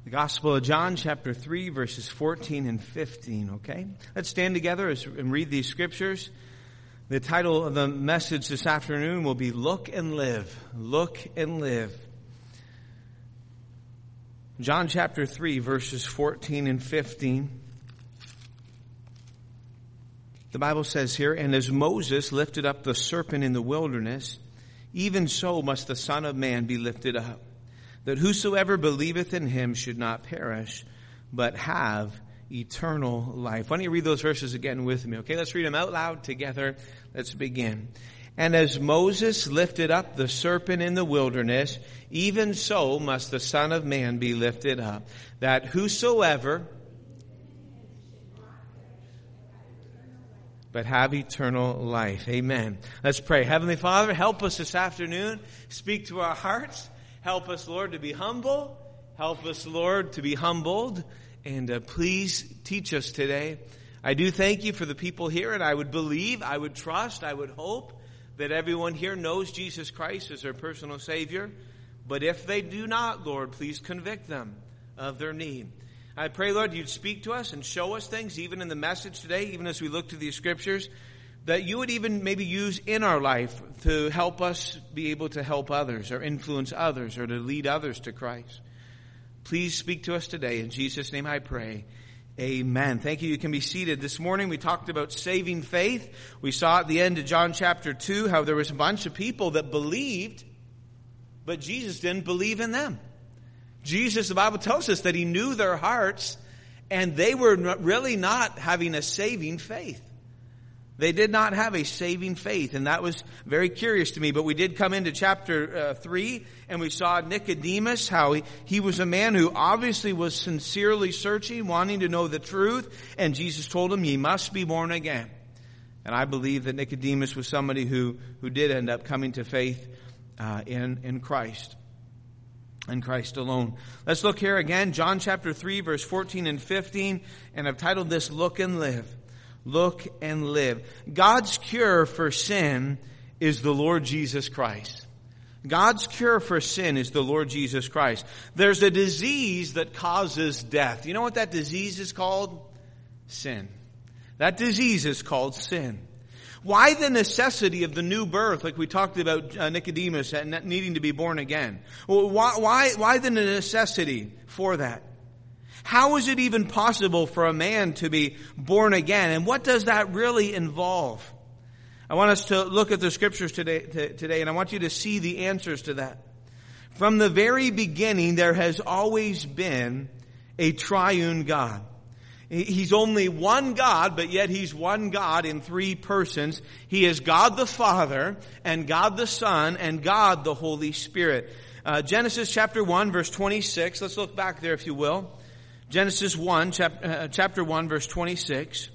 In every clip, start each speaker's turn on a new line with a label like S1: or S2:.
S1: The Gospel of John, chapter 3, verses 14 and 15, okay? Let's stand together and read these scriptures. The title of the message this afternoon will be Look and Live. Look and Live. John chapter 3, verses 14 and 15. The Bible says here, "And as Moses lifted up the serpent in the wilderness, even so must the Son of Man be lifted up, that whosoever believeth in him should not perish, but have eternal life." Why don't you read those verses again with me, okay? Let's read them out loud together. Let's begin. "And as Moses lifted up the serpent in the wilderness, even so must the Son of Man be lifted up, that whosoever but have eternal life." Amen. Let's pray. Heavenly Father, help us this afternoon. Speak to our hearts. Help us, Lord, to be humble. Help us, Lord, to be humbled. And please teach us today. I do thank you for the people here, and I would believe, I would trust, I would hope that everyone here knows Jesus Christ as their personal Savior. But if they do not, Lord, please convict them of their need. I pray, Lord, you'd speak to us and show us things, even in the message today, even as we look to these scriptures, that you would even maybe use in our life to help us be able to help others or influence others or to lead others to Christ. Please speak to us today. In Jesus' name I pray. Amen. Thank you. You can be seated. This morning we talked about saving faith. We saw at the end of John chapter 2 how there was a bunch of people that believed, but Jesus didn't believe in them. Jesus, the Bible tells us that he knew their hearts, and they were really not having a saving faith. They did not have a saving faith, and that was very curious to me. But we did come into chapter 3, and we saw Nicodemus, how he was a man who obviously was sincerely searching, wanting to know the truth, and Jesus told him, "Ye must be born again." And I believe that Nicodemus was somebody who did end up coming to faith in Christ. And Christ alone. Let's look here again, John chapter 3, verse 14 and 15, and I've titled this, Look and Live. Look and live. God's cure for sin is the Lord Jesus Christ. God's cure for sin is the Lord Jesus Christ. There's a disease that causes death. You know what that disease is called? Sin. That disease is called sin. Why the necessity of the new birth, like we talked about Nicodemus needing to be born again? Why the necessity for that? How is it even possible for a man to be born again? And what does that really involve? I want us to look at the scriptures today, and I want you to see the answers to that. From the very beginning, there has always been a triune God. He's only one God, but yet he's one God in three persons. He is God the Father, and God the Son, and God the Holy Spirit. Genesis chapter 1, verse 26. Let's look back there, if you will. Genesis 1, chapter 1, verse 26.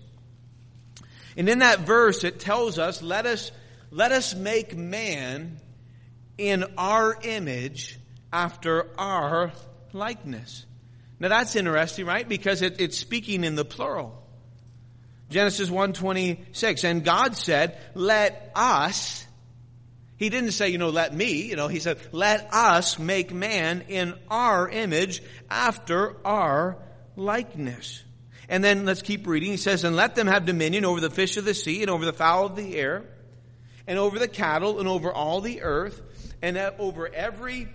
S1: And in that verse, it tells us, let us make man in our image after our likeness. Now that's interesting, right? Because it's speaking in the plural. Genesis 1:26. And God said, let us. He didn't say, let me. He said, let us make man in our image after our likeness. And then let's keep reading. He says, and let them have dominion over the fish of the sea and over the fowl of the air and over the cattle and over all the earth and over every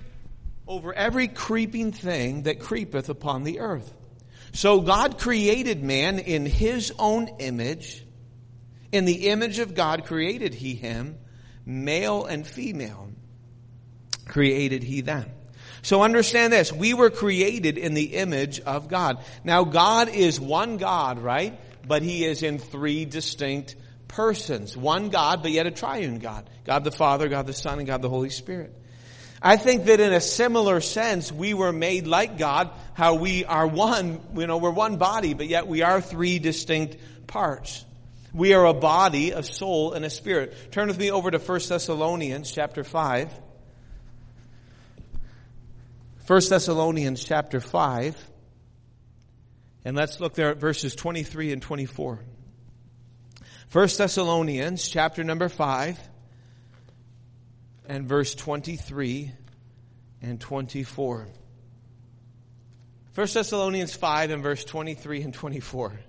S1: creeping thing that creepeth upon the earth. So God created man in his own image. In the image of God created he him. Male and female created he them. So understand this. We were created in the image of God. Now God is one God, right? But he is in three distinct persons. One God, but yet a triune God. God the Father, God the Son, and God the Holy Spirit. I think that in a similar sense, we were made like God, how we are one, we're one body, but yet we are three distinct parts. We are a body, a soul, and a spirit. Turn with me over to 1 Thessalonians chapter 5. 1 Thessalonians chapter 5. And let's look there at verses 23 and 24. 1 Thessalonians chapter number 5. And verse 23 and 24. 1 Thessalonians 5 and verse 23 and 24.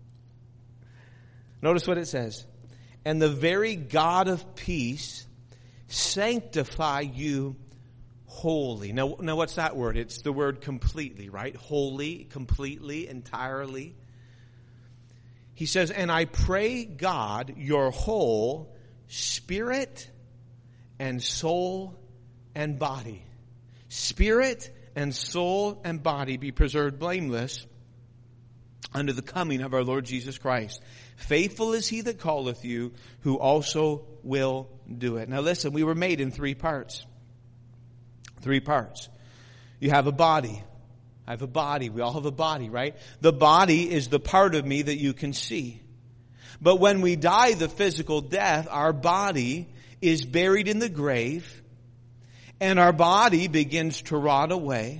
S1: Notice what it says. And the very God of peace sanctify you wholly. Now what's that word? It's the word completely, right? Wholly, completely, entirely. He says, and I pray God your whole spirit and soul and body. Spirit and soul and body be preserved blameless unto the coming of our Lord Jesus Christ. Faithful is he that calleth you, who also will do it. Now listen, we were made in three parts. Three parts. You have a body. I have a body. We all have a body, right? The body is the part of me that you can see. But when we die the physical death, our body is buried in the grave, and our body begins to rot away.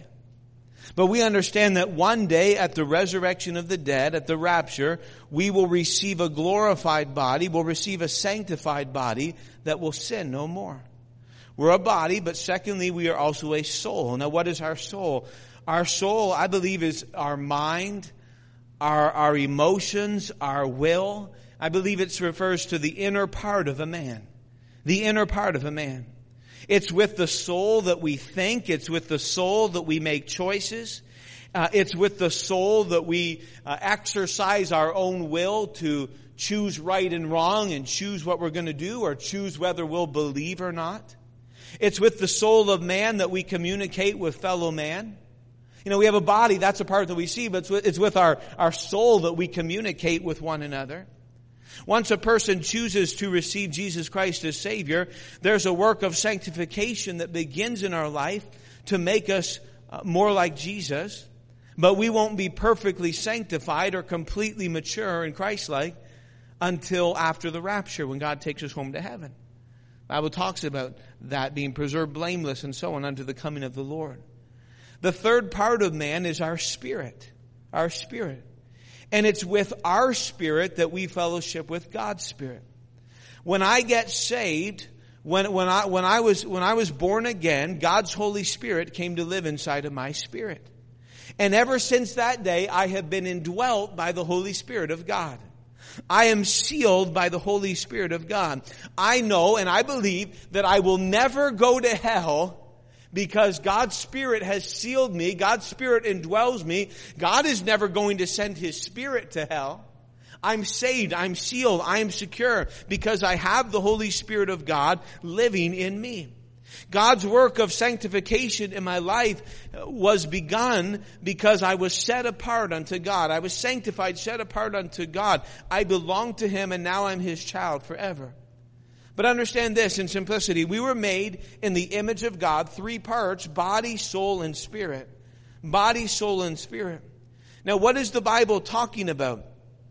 S1: But we understand that one day at the resurrection of the dead, at the rapture, we will receive a glorified body, we'll receive a sanctified body that will sin no more. We're a body, but secondly, we are also a soul. Now, what is our soul? Our soul, I believe, is our mind, our emotions, our will. I believe it refers to the inner part of a man. The inner part of a man. It's with the soul that we think. It's with the soul that we make choices. It's with the soul that we exercise our own will to choose right and wrong and choose what we're going to do or choose whether we'll believe or not. It's with the soul of man that we communicate with fellow man. You know, we have a body, that's a part that we see, but it's with our soul that we communicate with one another. Once a person chooses to receive Jesus Christ as Savior, there's a work of sanctification that begins in our life to make us more like Jesus. But we won't be perfectly sanctified or completely mature and Christ-like until after the rapture, when God takes us home to heaven. The Bible talks about that being preserved blameless and so on unto the coming of the Lord. The third part of man is our spirit. Our spirit. And it's with our spirit that we fellowship with God's Spirit. When I get saved, when I was born again, God's Holy Spirit came to live inside of my spirit. And ever since that day, I have been indwelt by the Holy Spirit of God. I am sealed by the Holy Spirit of God. I know and I believe that I will never go to hell because God's Spirit has sealed me. God's Spirit indwells me. God is never going to send His Spirit to hell. I'm saved. I'm sealed. I am secure because I have the Holy Spirit of God living in me. God's work of sanctification in my life was begun because I was set apart unto God. I was sanctified, set apart unto God. I belong to Him and now I'm His child forever. But understand this in simplicity. We were made in the image of God, three parts, body, soul, and spirit. Body, soul, and spirit. Now what is the Bible talking about?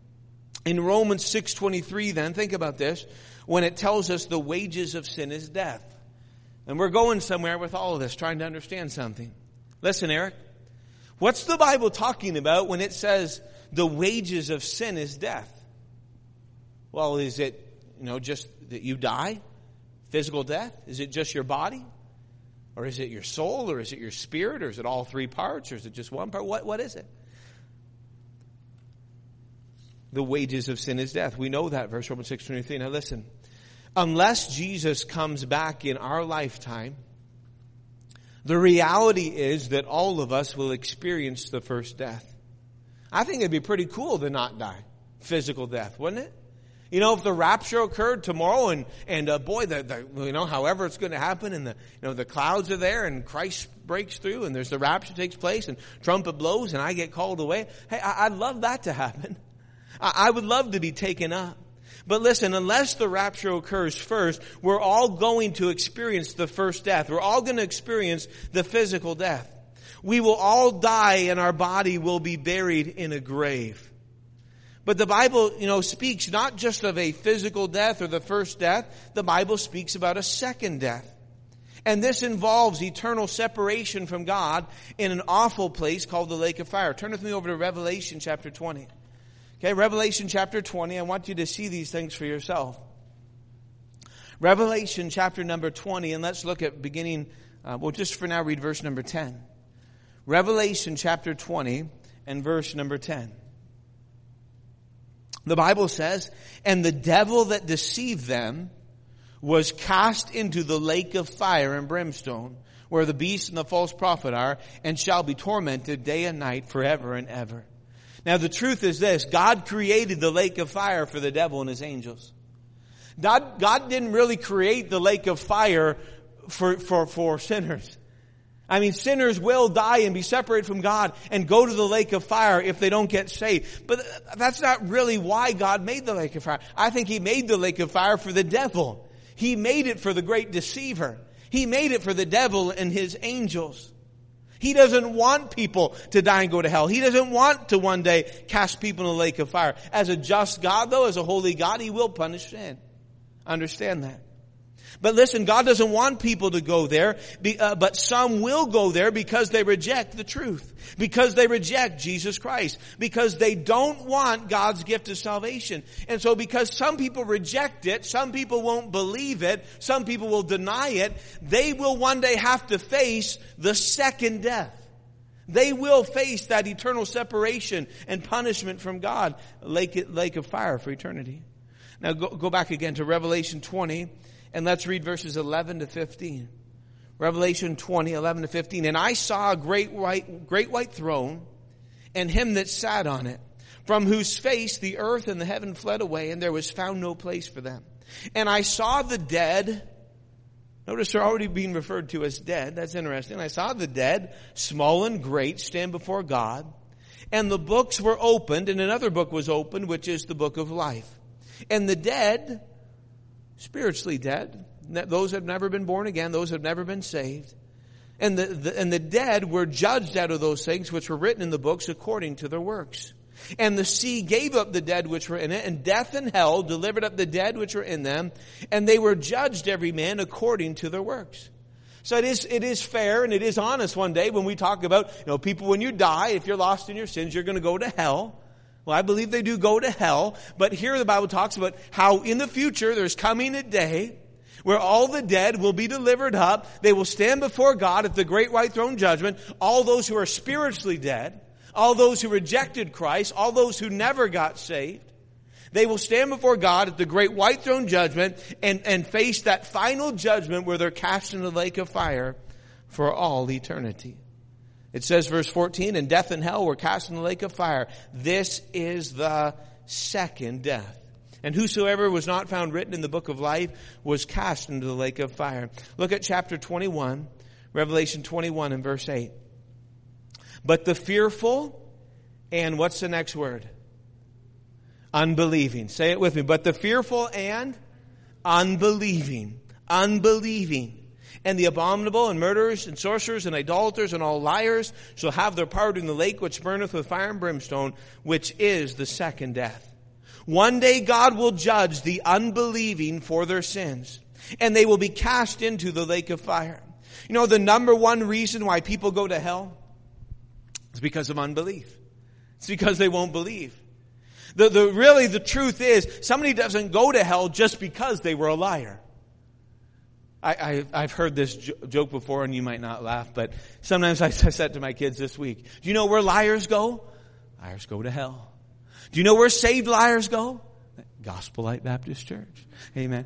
S1: In Romans 6:23 then, think about this, when it tells us the wages of sin is death. And we're going somewhere with all of this, trying to understand something. Listen, Eric, what's the Bible talking about when it says the wages of sin is death? Well, is it, just that you die? Physical death? Is it just your body? Or is it your soul? Or is it your spirit? Or is it all three parts? Or is it just one part? What is it? The wages of sin is death. We know that, verse Romans 6:23. Now listen. Unless Jesus comes back in our lifetime, the reality is that all of us will experience the first death. I think it'd be pretty cool to not die. Physical death, wouldn't it? If the rapture occurred tomorrow and however it's going to happen and the clouds are there and Christ breaks through and there's the rapture takes place and trumpet blows and I get called away. Hey, I'd love that to happen. I would love to be taken up. But listen, unless the rapture occurs first, we're all going to experience the first death. We're all going to experience the physical death. We will all die and our body will be buried in a grave. But the Bible, speaks not just of a physical death or the first death. The Bible speaks about a second death. And this involves eternal separation from God in an awful place called the lake of fire. Turn with me over to Revelation chapter 20. Okay, Revelation chapter 20. I want you to see these things for yourself. Revelation chapter number 20, and let's look at beginning, just for now read verse number 10. Revelation chapter 20 and verse number 10. The Bible says, "And the devil that deceived them was cast into the lake of fire and brimstone, where the beast and the false prophet are, and shall be tormented day and night forever and ever." Now the truth is this: God created the lake of fire for the devil and his angels. God didn't really create the lake of fire for sinners. I mean, sinners will die and be separated from God and go to the lake of fire if they don't get saved. But that's not really why God made the lake of fire. I think He made the lake of fire for the devil. He made it for the great deceiver. He made it for the devil and his angels. He doesn't want people to die and go to hell. He doesn't want to one day cast people in the lake of fire. As a just God, though, as a holy God, He will punish sin. Understand that. But listen, God doesn't want people to go there, but some will go there because they reject the truth, because they reject Jesus Christ, because they don't want God's gift of salvation. And so because some people reject it, some people won't believe it, some people will deny it, they will one day have to face the second death. They will face that eternal separation and punishment from God, lake of fire for eternity. Now go back again to Revelation 20. And let's read verses 11 to 15. Revelation 20, 11 to 15. "And I saw a great white throne, and Him that sat on it, from whose face the earth and the heaven fled away, and there was found no place for them. And I saw the dead," notice they're already being referred to as dead. That's interesting. "I saw the dead, small and great, stand before God. And the books were opened, and another book was opened, which is the book of life. And the dead," spiritually dead, those who have never been born again, those who have never been saved. "And the dead were judged out of those things which were written in the books according to their works. And the sea gave up the dead which were in it, and death and hell delivered up the dead which were in them, and they were judged every man according to their works." So it is fair and it is honest one day when we talk about, people, when you die, if you're lost in your sins, you're going to go to hell. Well, I believe they do go to hell, but here the Bible talks about how in the future there's coming a day where all the dead will be delivered up. They will stand before God at the great white throne judgment. All those who are spiritually dead, all those who rejected Christ, all those who never got saved, they will stand before God at the great white throne judgment and face that final judgment where they're cast in the lake of fire for all eternity. It says, verse 14, "And death and hell were cast in the lake of fire. This is the second death. And whosoever was not found written in the book of life was cast into the lake of fire." Look at chapter 21, Revelation 21 and verse 8. "But the fearful," and what's the next word? Unbelieving. Say it with me. "But the fearful and unbelieving." Unbelieving. "And the abominable and murderers and sorcerers and idolaters and all liars shall have their part in the lake which burneth with fire and brimstone, which is the second death." One day God will judge the unbelieving for their sins, and they will be cast into the lake of fire. The number one reason why people go to hell is because of unbelief. It's because they won't believe. The truth is, somebody doesn't go to hell just because they were a liar. I've heard this joke before, and you might not laugh, but sometimes I said to my kids this week, "Do you know where liars go? Liars go to hell. Do you know where saved liars go? Gospel Light Baptist Church." Amen.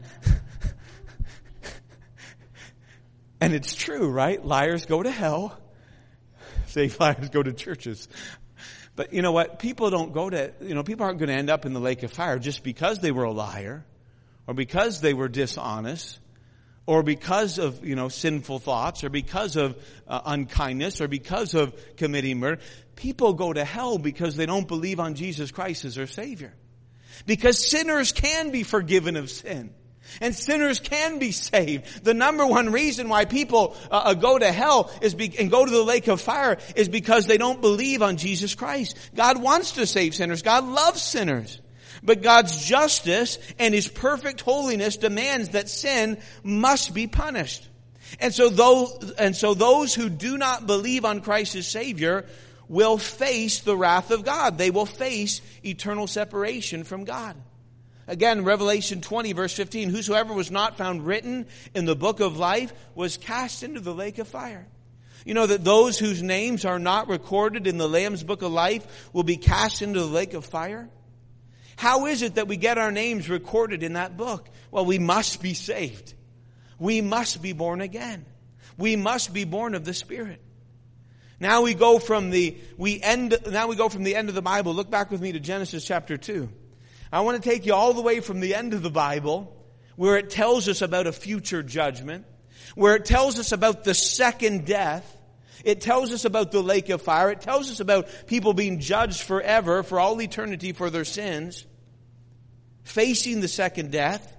S1: And it's true, right? Liars go to hell. Saved liars go to churches. But you know what? People aren't going to end up in the lake of fire just because they were a liar, or because they were dishonest, or because of, sinful thoughts, or because of unkindness, or because of committing murder. People go to hell because they don't believe on Jesus Christ as their Savior. Because sinners can be forgiven of sin. And sinners can be saved. The number one reason why people go to hell and go to the lake of fire is because they don't believe on Jesus Christ. God wants to save sinners. God loves sinners. But God's justice and His perfect holiness demands that sin must be punished. And so those who do not believe on Christ as Savior will face the wrath of God. They will face eternal separation from God. Again, Revelation 20, verse 15, "Whosoever was not found written in the book of life was cast into the lake of fire." You know that those whose names are not recorded in the Lamb's Book of Life will be cast into the lake of fire? How is it that we get our names recorded in that book? Well, we must be saved. We must be born again. We must be born of the Spirit. Now we go from the end of the Bible. Look back with me to Genesis chapter 2. I want to take you all the way from the end of the Bible, where it tells us about a future judgment, where it tells us about the second death. It tells us about the lake of fire. It tells us about people being judged forever, for all eternity, for their sins, facing the second death.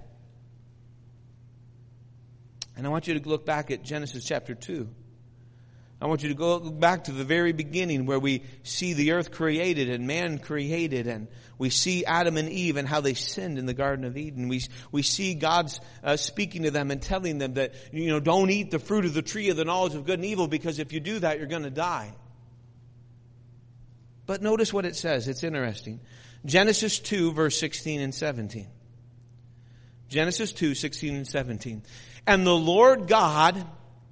S1: And I want you to look back at Genesis chapter 2. I want you to go back to the very beginning, where we see the earth created and man created, and we see Adam and Eve and how they sinned in the Garden of Eden. We see God's speaking to them and telling them that, don't eat the fruit of the tree of the knowledge of good and evil, because if you do that, you're going to die. But notice what it says. It's interesting. Genesis 2, verse 16 and 17. Genesis 2, 16 and 17. And the Lord God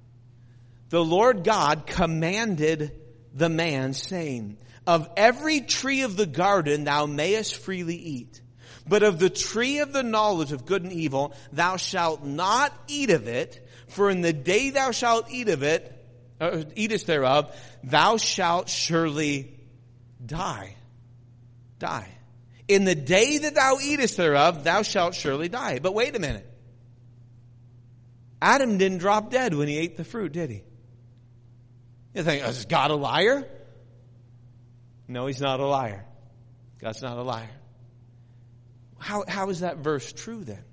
S1: commanded the man, saying, of every tree of the garden thou mayest freely eat, but of the tree of the knowledge of good and evil thou shalt not eat of it, for in the day thou shalt eat of it, eatest thereof, thou shalt surely die. Die. In the day that thou eatest thereof, thou shalt surely die. But wait a minute. Adam didn't drop dead when he ate the fruit, did he? You think, is God a liar? No, he's not a liar. God's not a liar. How is that verse true then?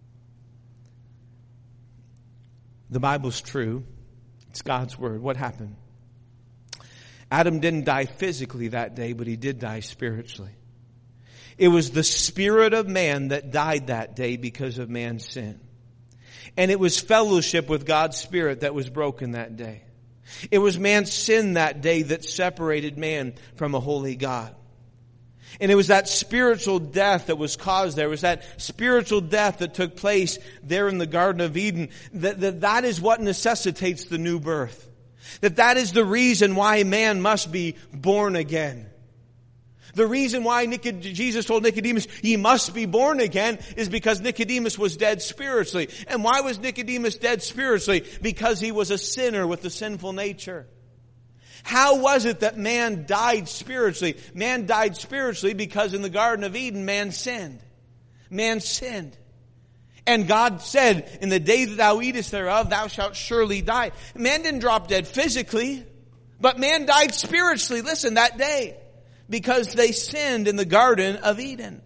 S1: The Bible's true. It's God's word. What happened? Adam didn't die physically that day, but he did die spiritually. It was the spirit of man that died that day because of man's sin. And it was fellowship with God's Spirit that was broken that day. It was man's sin that day that separated man from a holy God. And it was that spiritual death that was caused there. It was that spiritual death that took place there in the Garden of Eden. That is what necessitates the new birth. That is the reason why man must be born again. The reason why Jesus told Nicodemus, ye must be born again, is because Nicodemus was dead spiritually. And why was Nicodemus dead spiritually? Because he was a sinner with a sinful nature. How was it that man died spiritually? Man died spiritually because in the Garden of Eden, man sinned. Man sinned. And God said, in the day that thou eatest thereof, thou shalt surely die. Man didn't drop dead physically, but man died spiritually, listen, that day. Because they sinned in the Garden of Eden.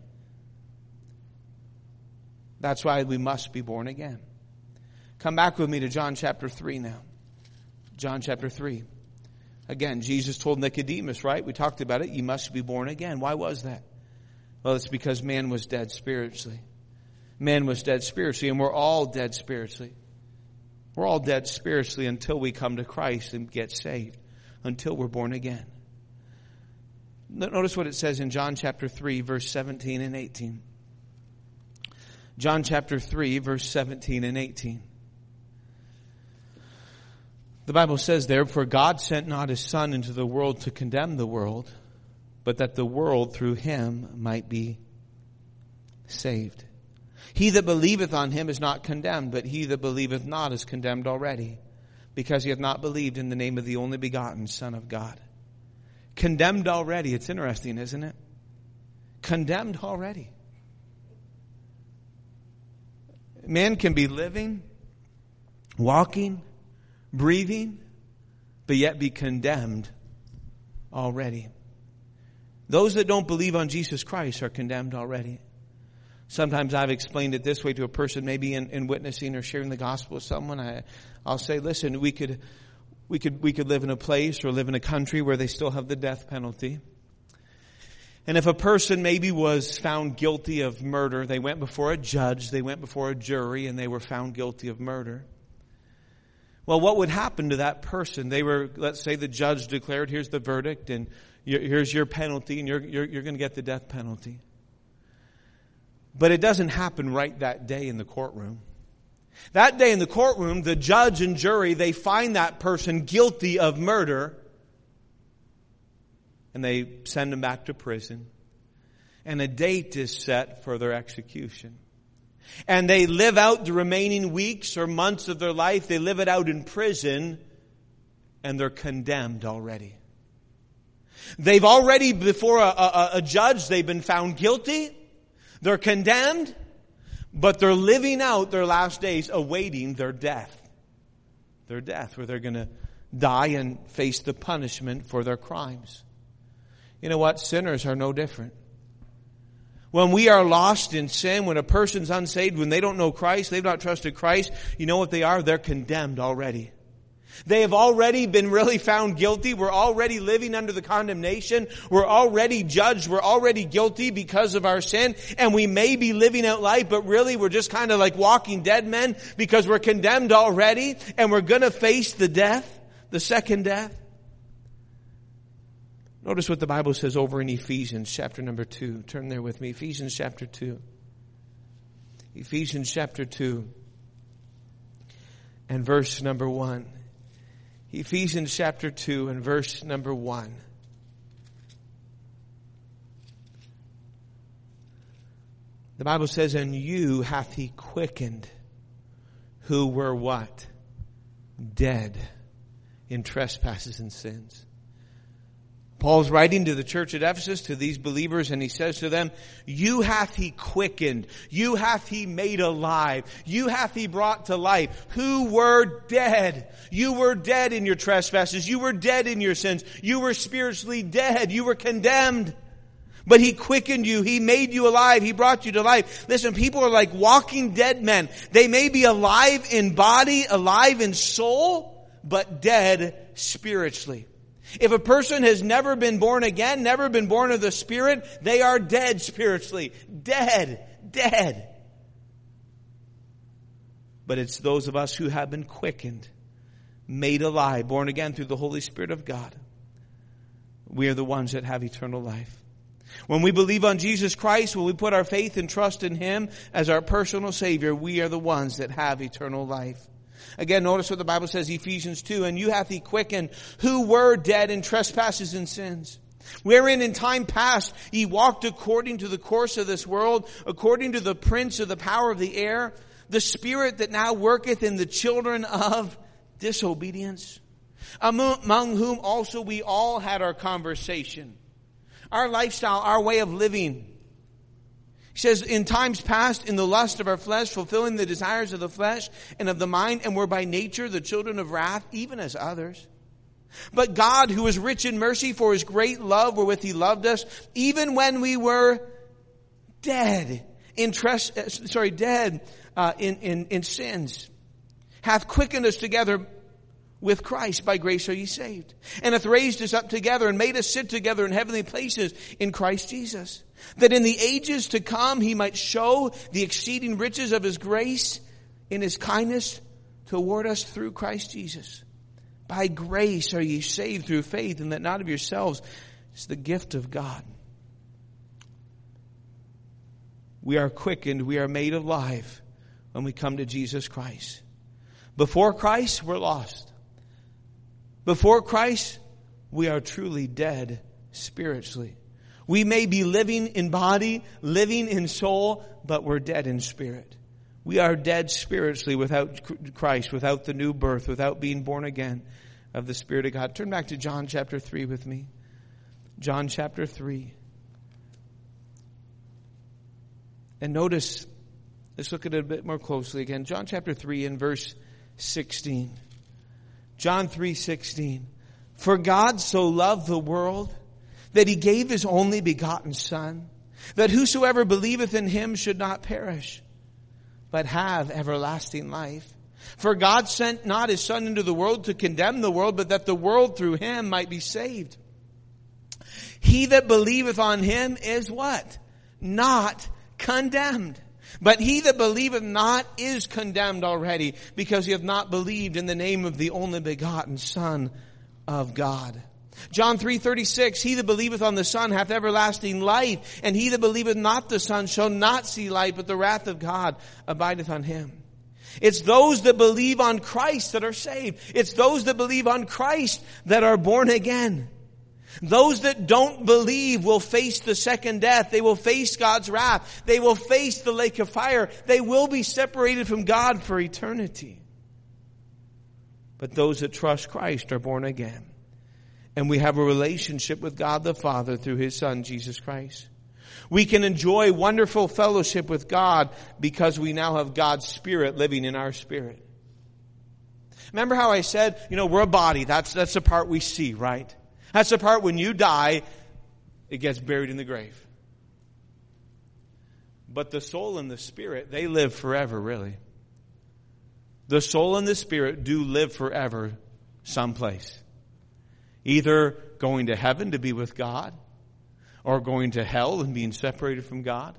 S1: That's why we must be born again. Come back with me to John chapter 3 now. John chapter 3. Again, Jesus told Nicodemus, right? We talked about it. You must be born again. Why was that? Well, it's because man was dead spiritually. Man was dead spiritually, and we're all dead spiritually. We're all dead spiritually until we come to Christ and get saved. Until we're born again. Notice what it says in John chapter 3, verse 17 and 18. John chapter 3, verse 17 and 18. The Bible says there, for God sent not his Son into the world to condemn the world, but that the world through him might be saved. He that believeth on him is not condemned, but he that believeth not is condemned already, because he hath not believed in the name of the only begotten Son of God. Condemned already. It's interesting, isn't it? Condemned already. Man can be living, walking, breathing, but yet be condemned already. Those that don't believe on Jesus Christ are condemned already. Sometimes I've explained it this way to a person, maybe in witnessing or sharing the gospel with someone. I'll say, listen, we could live in a place or live in a country where they still have the death penalty. And if a person maybe was found guilty of murder, they went before a judge, they went before a jury, and they were found guilty of murder. Well, what would happen to that person? Let's say the judge declared, here's the verdict, and here's your penalty, and you're going to get the death penalty. But it doesn't happen right that day in the courtroom. That day in the courtroom, the judge and jury, they find that person guilty of murder. And they send him back to prison. And a date is set for their execution. And they live out the remaining weeks or months of their life. They live it out in prison. And they're condemned already. They've already, before a judge, they've been found guilty. They're condemned. But they're living out their last days awaiting their death. Their death, where they're going to die and face the punishment for their crimes. You know what? Sinners are no different. When we are lost in sin, when a person's unsaved, when they don't know Christ, they've not trusted Christ, you know what they are? They're condemned already. They have already been really found guilty. We're already living under the condemnation. We're already judged. We're already guilty because of our sin. And we may be living out life, but really we're just kind of like walking dead men because we're condemned already and we're going to face the death, the second death. Notice what the Bible says over in Ephesians chapter number 2. Turn there with me. Ephesians chapter 2. Ephesians chapter 2 and verse number 1. Ephesians chapter 2 and verse number 1. The Bible says, "And you hath he quickened, who were" what? Dead in trespasses and sins. Paul's writing to the church at Ephesus, to these believers, and he says to them, "You hath he quickened, you hath he made alive, you hath he brought to life, who were dead." You were dead in your trespasses, you were dead in your sins, you were spiritually dead, you were condemned. But he quickened you, he made you alive, he brought you to life. Listen, people are like walking dead men. They may be alive in body, alive in soul, but dead spiritually. If a person has never been born again, never been born of the Spirit, they are dead spiritually. Dead. But it's those of us who have been quickened, made alive, born again through the Holy Spirit of God. We are the ones that have eternal life. When we believe on Jesus Christ, when we put our faith and trust in Him as our personal Savior, we are the ones that have eternal life. Again, notice what the Bible says, Ephesians 2, "And you hath he quickened, who were dead in trespasses and sins, wherein in time past ye walked according to the course of this world, according to the prince of the power of the air, the spirit that now worketh in the children of disobedience, among whom also we all had our conversation," our lifestyle, our way of living. He says, "In times past, in the lust of our flesh, fulfilling the desires of the flesh and of the mind, and were by nature the children of wrath, even as others. But God, who is rich in mercy, for His great love wherewith He loved us, even when we were dead in sins, hath quickened us together with Christ. By grace are ye saved, and hath raised us up together and made us sit together in heavenly places in Christ Jesus, that in the ages to come He might show the exceeding riches of His grace in His kindness toward us through Christ Jesus. By grace are ye saved through faith, and that not of yourselves, it's the gift of God." We are quickened, we are made alive when we come to Jesus Christ. Before Christ, we're lost. Before Christ, we are truly dead spiritually. We may be living in body, living in soul, but we're dead in spirit. We are dead spiritually without Christ, without the new birth, without being born again of the Spirit of God. Turn back to John chapter 3 with me. John chapter 3. And notice, let's look at it a bit more closely again. John chapter 3 and verse 16. John 3:16. "For God so loved the world that He gave His only begotten Son, that whosoever believeth in Him should not perish, but have everlasting life. For God sent not His Son into the world to condemn the world, but that the world through Him might be saved. He that believeth on Him is" what? "Not condemned. But he that believeth not is condemned already, because he hath not believed in the name of the only begotten Son of God." John 3:36, "He that believeth on the Son hath everlasting life, and he that believeth not the Son shall not see life, but the wrath of God abideth on him." It's those that believe on Christ that are saved. It's those that believe on Christ that are born again. Those that don't believe will face the second death. They will face God's wrath. They will face the lake of fire. They will be separated from God for eternity. But those that trust Christ are born again. And we have a relationship with God the Father through His Son, Jesus Christ. We can enjoy wonderful fellowship with God because we now have God's Spirit living in our spirit. Remember how I said, we're a body. That's the part we see, right? That's the part when you die, it gets buried in the grave. But the soul and the spirit, they live forever, really. The soul and the spirit do live forever someplace. Either going to heaven to be with God, or going to hell and being separated from God.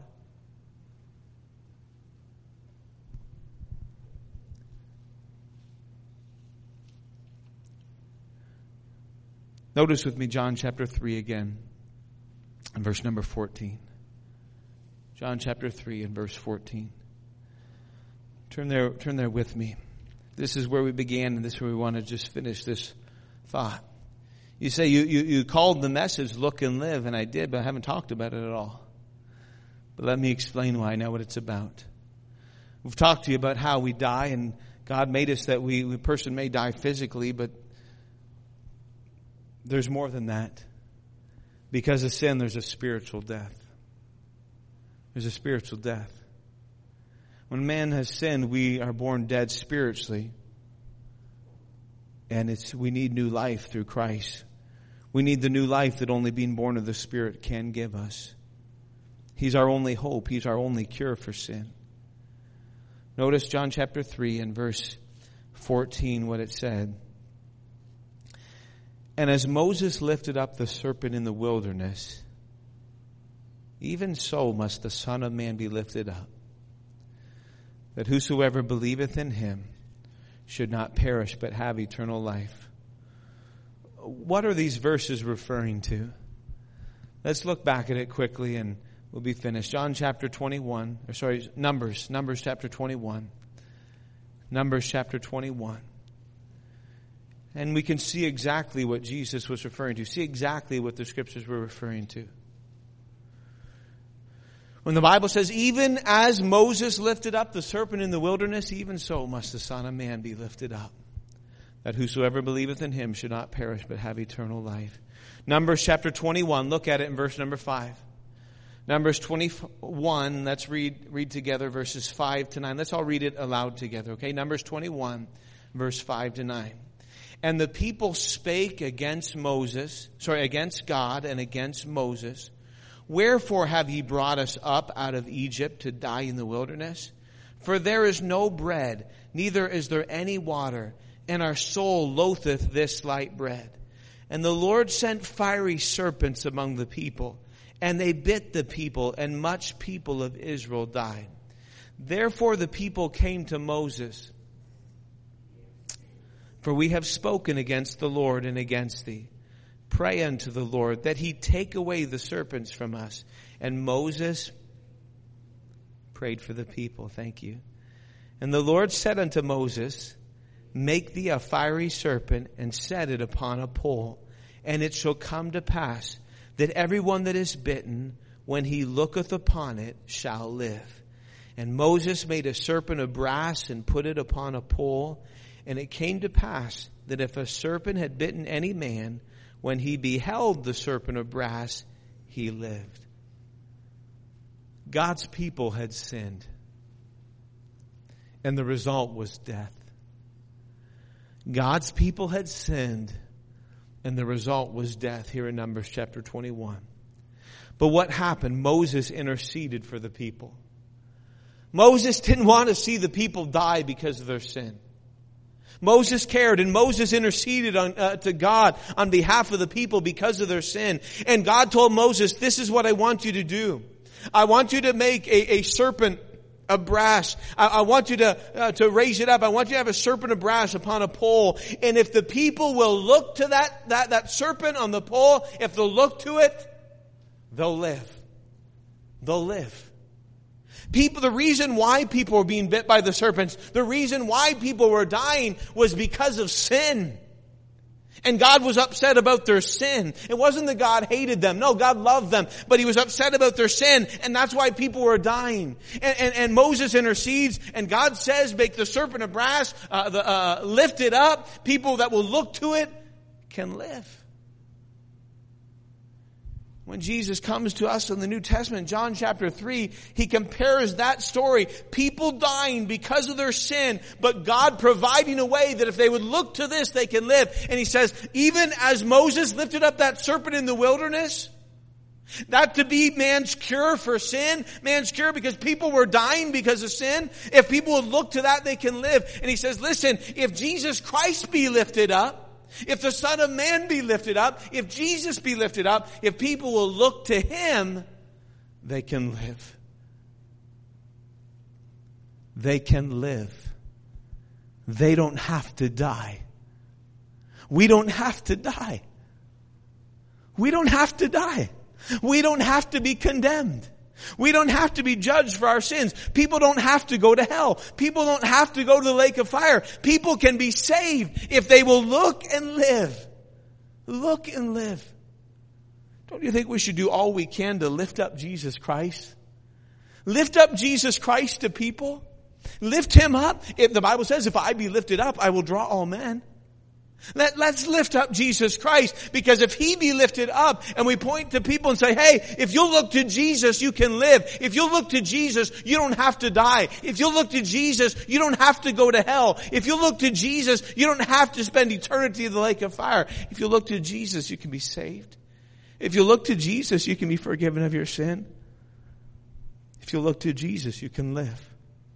S1: Notice with me John chapter 3 again, and verse number 14. John chapter 3 and verse 14. Turn there with me. This is where we began, and this is where we want to just finish this thought. You say, you called the message, Look and Live, and I did, but I haven't talked about it at all. But let me explain why I know what it's about. We've talked to you about how we die, and God made us that a person may die physically, but there's more than that. Because of sin, there's a spiritual death. There's a spiritual death. When man has sinned, we are born dead spiritually. And we need new life through Christ. We need the new life that only being born of the Spirit can give us. He's our only hope. He's our only cure for sin. Notice John chapter 3 and verse 14, what it said. And as Moses lifted up the serpent in the wilderness, even so must the Son of Man be lifted up, that whosoever believeth in him should not perish but have eternal life. What are these verses referring to? Let's look back at it quickly and we'll be finished. Numbers chapter 21. Numbers chapter 21. And we can see exactly what Jesus was referring to. See exactly what the scriptures were referring to. When the Bible says, even as Moses lifted up the serpent in the wilderness, even so must the Son of Man be lifted up, that whosoever believeth in him should not perish but have eternal life. Numbers chapter 21, look at it in verse number 5. Numbers 21, let's read together verses 5 to 9. Let's all read it aloud together, okay? Numbers 21, verse 5 to 9. And the people spake against God and against Moses. Wherefore have ye brought us up out of Egypt to die in the wilderness? For there is no bread, neither is there any water, and our soul loatheth this light bread. And the Lord sent fiery serpents among the people, and they bit the people, and much people of Israel died. Therefore the people came to Moses, for we have spoken against the Lord and against thee. Pray unto the Lord that he take away the serpents from us. And Moses prayed for the people. Thank you. And the Lord said unto Moses, Make thee a fiery serpent and set it upon a pole. And it shall come to pass that everyone that is bitten, when he looketh upon it, shall live. And Moses made a serpent of brass and put it upon a pole. And it came to pass that if a serpent had bitten any man, when he beheld the serpent of brass, he lived. God's people had sinned, and the result was death. God's people had sinned, and the result was death here in Numbers chapter 21. But what happened? Moses interceded for the people. Moses didn't want to see the people die because of their sin. Moses cared, and Moses interceded to God on behalf of the people because of their sin. And God told Moses, this is what I want you to do. I want you to make a serpent of brass. I want you to raise it up. I want you to have a serpent of brass upon a pole. And if the people will look to that serpent on the pole, if they'll look to it, they'll live. They'll live. The reason why people were being bit by the serpents, the reason why people were dying was because of sin. And God was upset about their sin. It wasn't that God hated them. No, God loved them. But He was upset about their sin. And that's why people were dying. And Moses intercedes. And God says, make the serpent of brass, lift it up. People that will look to it can live. When Jesus comes to us in the New Testament, John chapter 3, He compares that story. People dying because of their sin, but God providing a way that if they would look to this, they can live. And He says, even as Moses lifted up that serpent in the wilderness, that to be man's cure for sin, man's cure because people were dying because of sin. If people would look to that, they can live. And He says, listen, if Jesus Christ be lifted up, if the Son of Man be lifted up, if Jesus be lifted up, if people will look to Him, they can live. They can live. They don't have to die. We don't have to die. We don't have to die. We don't have to be condemned. We don't have to be judged for our sins. People don't have to go to hell. People don't have to go to the lake of fire. People can be saved if they will look and live. Look and live. Don't you think we should do all we can to lift up Jesus Christ? Lift up Jesus Christ to people. Lift Him up. If the Bible says, if I be lifted up, I will draw all men. Let's lift up Jesus Christ, because if He be lifted up and we point to people and say, hey, if you'll look to Jesus, you can live. If you'll look to Jesus, you don't have to die. If you'll look to Jesus, you don't have to go to hell. If you look to Jesus, you don't have to spend eternity in the lake of fire. If you look to Jesus, you can be saved. If you look to Jesus, you can be forgiven of your sin. If you look to Jesus, you can live.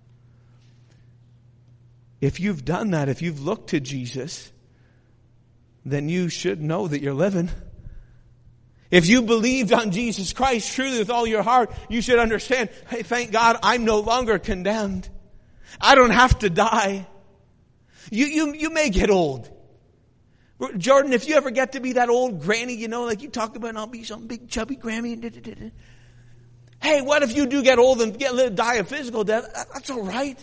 S1: If you've done that, if you've looked to Jesus, then you should know that you're living. If you believed on Jesus Christ truly with all your heart, you should understand, hey, thank God I'm no longer condemned. I don't have to die. You may get old. Jordan, if you ever get to be that old granny, like you talk about, I'll be some big chubby granny. Hey, what if you do get old and die a physical death? That's all right.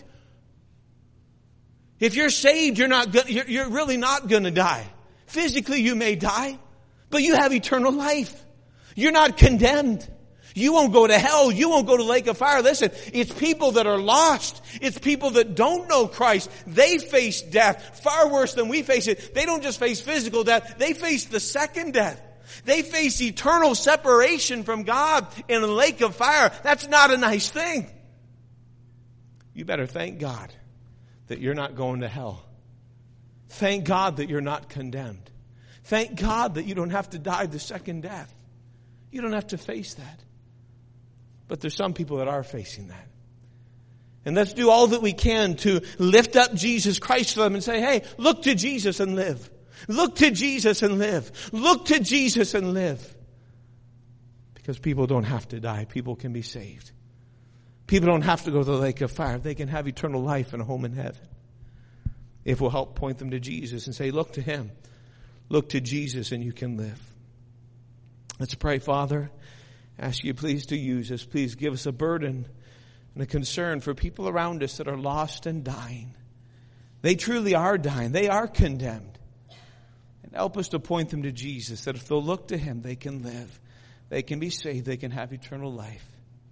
S1: If you're saved, you're really not going to die. Physically, you may die, but you have eternal life. You're not condemned. You won't go to hell. You won't go to the lake of fire. Listen, it's people that are lost. It's people that don't know Christ. They face death far worse than we face it. They don't just face physical death. They face the second death. They face eternal separation from God in a lake of fire. That's not a nice thing. You better thank God that you're not going to hell. Thank God that you're not condemned. Thank God that you don't have to die the second death. You don't have to face that. But there's some people that are facing that. And let's do all that we can to lift up Jesus Christ to them and say, hey, look to Jesus and live. Look to Jesus and live. Look to Jesus and live. Because people don't have to die. People can be saved. People don't have to go to the lake of fire. They can have eternal life and a home in heaven. If we'll help point them to Jesus and say, look to Him. Look to Jesus and you can live. Let's pray. Father, ask you please to use us. Please give us a burden and a concern for people around us that are lost and dying. They truly are dying. They are condemned. And help us to point them to Jesus, that if they'll look to Him, they can live. They can be saved. They can have eternal life.